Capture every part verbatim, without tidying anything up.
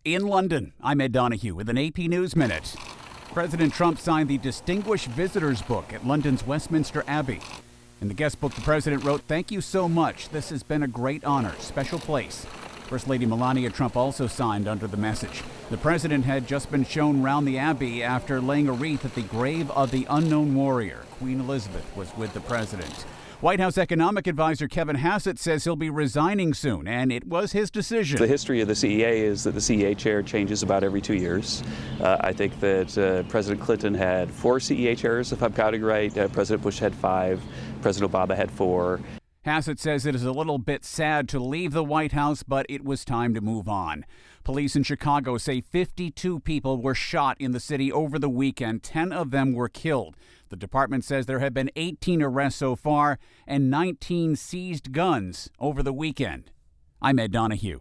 In London, I'm Ed Donahue with an A P News Minute. President Trump signed the Distinguished Visitors Book at London's Westminster Abbey. In the guest book, the president wrote, "Thank you so much. This has been a great honor, special place." First Lady Melania Trump also signed under the message. The president had just been shown round the Abbey after laying a wreath at the grave of the unknown warrior. Queen Elizabeth was with the president. White House economic advisor Kevin Hassett says he'll be resigning soon, and it was his decision. The history of the C E A is that the C E A chair changes about every two years. Uh, I think that uh, President Clinton had four C E A chairs, if I'm counting right. Uh, President Bush had five. President Obama had four. Hassett says it is a little bit sad to leave the White House, but it was time to move on. Police in Chicago say fifty-two people were shot in the city over the weekend. ten of them were killed. The department says there have been eighteen arrests so far and nineteen seized guns over the weekend. I'm Ed Donahue.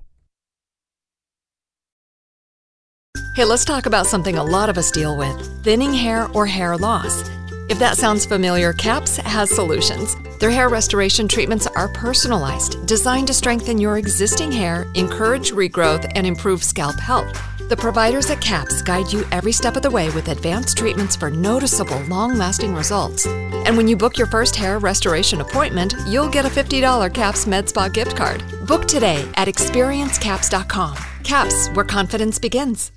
Hey, let's talk about something a lot of us deal with: thinning hair or hair loss. If that sounds familiar, CAPS has solutions. Their hair restoration treatments are personalized, designed to strengthen your existing hair, encourage regrowth, and improve scalp health. The providers at CAPS guide you every step of the way with advanced treatments for noticeable, long-lasting results. And when you book your first hair restoration appointment, you'll get a fifty dollars CAPS MedSpa gift card. Book today at experience caps dot com. CAPS, where confidence begins.